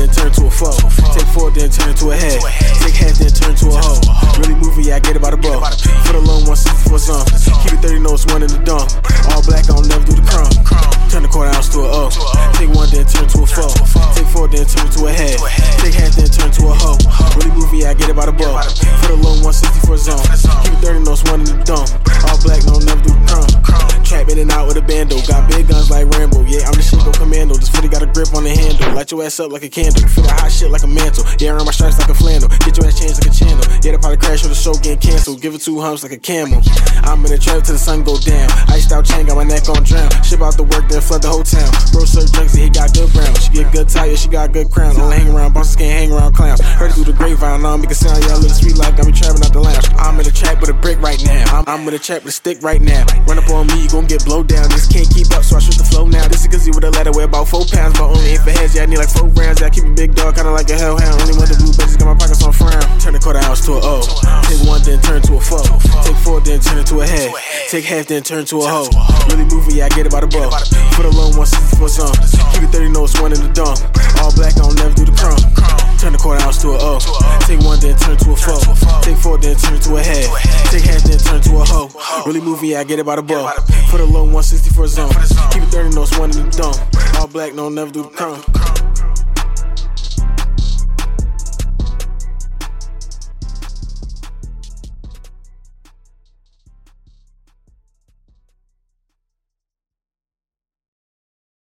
then turn to a foe. Take 4, then turn into a head. Take half, then turn to a hoe. Really moving, yeah, I get it by the bro. For the loan, 164 some. Keep it 30 notes, 1 in the dump. All black, I don't never do the crumb. Turn the quarter ounce to a O. Take 1, then turn to a foe. Take 4, then turn to a head. Take half, then turn to a hoe. Really moving, yeah, I get it by the bro. For the loan, 164 zone. Keep it 30 notes, 1 in the dump. All black, no, never do the crumb. Trap in and out with a bando. Got big guns like Rambo. Yeah, I'm the shit go commando. This footy got a grip on the handle. Light your ass up like a candle. Feel that hot shit like a mantle. Yeah, around my stripes like a flannel. Get your ass changed like a channel. Yeah, the probably crash with the show getting canceled. Give it 2 humps like a camel. I'm in the trap till the sun go down. Iced out chain, got my neck on drown. Ship out the work, then flood the whole town. Bro, serve drinks, he got good brown. She get good tire, she got good crown. Only hang around bosses, can't hang around clowns. Heard it through the grapevine, now I'm making sound. Yeah, I live the street life, got me trapping out the lounge. I'm in the trap with a brick right now. I'm in the trap with a stick right now. Run up on me, you gon' get blowed down. This can't keep up, so I shoot the flow now. This is Gazzy with a ladder, weigh about 4 pounds. But only aim for heads, yeah, I need like 4 rounds. Yeah, I keep a big dog, kinda like a hellhound. Only one the blue bitches, got my pockets on frown. Turn the quarter ounce to a O. Take 1, then turn to a foe. Take 4, then turn into a head. Take half, then turn to a hoe. Really moving, yeah, I get it by the bro. For the loan, 164 some. Keep it 30 notes, 1 in the dump. All black, I don't never do the crumb. Turn the quarter ounce to a O. Take 1, then turn to a foe. Take 4, then turn to a head. Take half, then turn to a hoe. Really moving, yeah, I get it by the bro. For the loan, 164 zone. Keep it 30 notes, 1 in the dump. All black, no, never do the crumb.